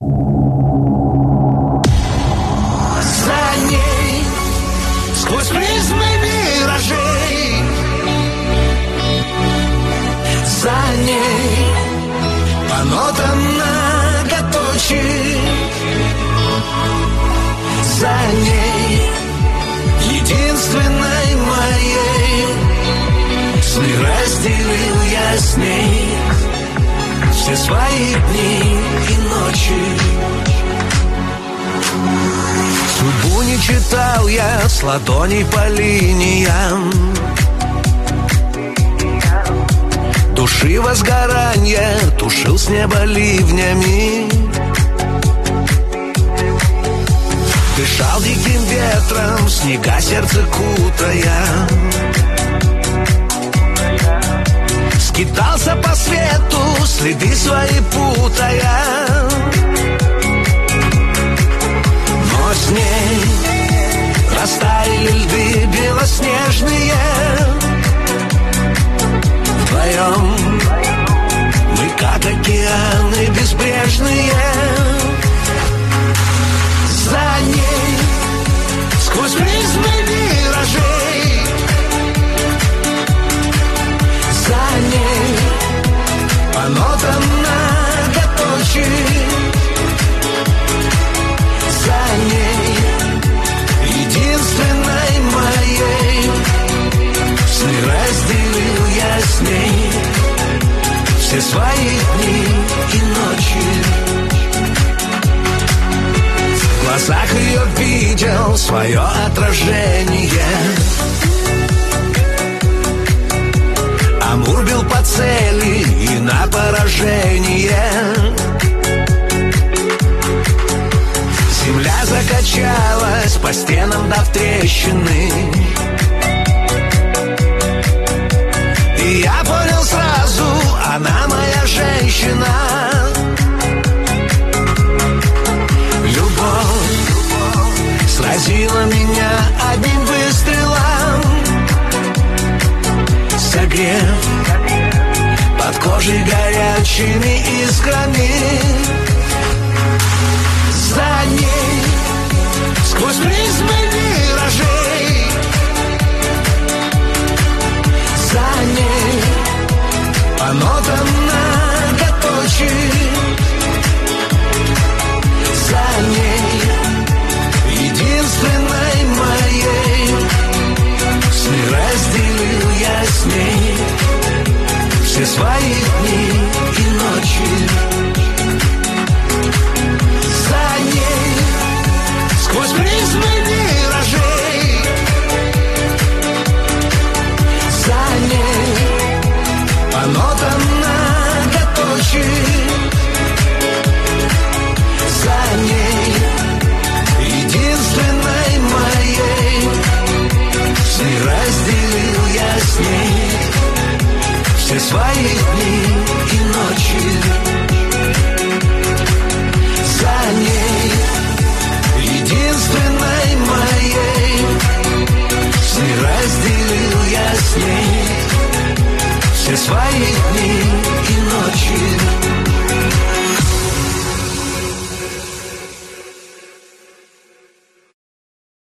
За ней, сквозь призмы миражей, за ней, по нотам многоточий, за ней, единственной моей, сны разделил я с ней, все свои дни и ночи. Судьбу не читал я с ладоней по линиям, души возгорания тушил с неба ливнями. Дышал диким ветром, снега сердце кутая, скитался по свету, следы свои путая. Но с ней растаяли льды белоснежные. Вдвоем мы как океаны безбрежные. За ней, сквозь призмы миражей, за ней, по нотам многоточий, за ней, единственной моей, сны разделил я с ней, все свои дни и ночи. В глазах ее видел свое отражение. Амур бил по цели и на поражение. Земля закачалась по стенам, дав трещины. И я понял сразу, она моя женщина. Сразила меня одним выстрелом, согрев под кожей горячими искрами. За ней, сквозь призмы миражей, за ней, по нотам многоточий, за ней, единственной моей, сны разделил я с ней, все свои дни и ночи. За ней, сквозь призмы миражей, за ней, по нотам многоточий, за ней, единственной моей, сны разделил я с ней, все свои дни и ночи. За ней, единственной моей, сны разделил я с ней, все свои дни и ночи.